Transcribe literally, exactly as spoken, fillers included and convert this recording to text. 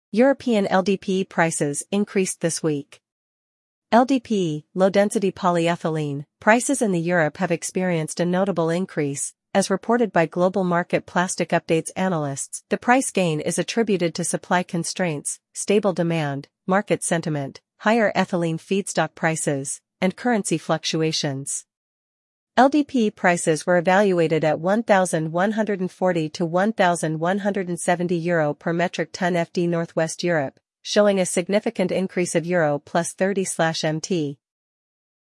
European L D P E prices increased this week. L D P E, low-density polyethylene, prices in the Europe have experienced a notable increase, as reported by Global Market Plastic Updates analysts. The price gain is attributed to supply constraints, stable demand, market sentiment, higher ethylene feedstock prices, and currency fluctuations. L D P E prices were evaluated at one thousand one hundred forty to one thousand one hundred seventy euro per metric ton F D Northwest Europe, showing a significant increase of euro plus thirty slash M T,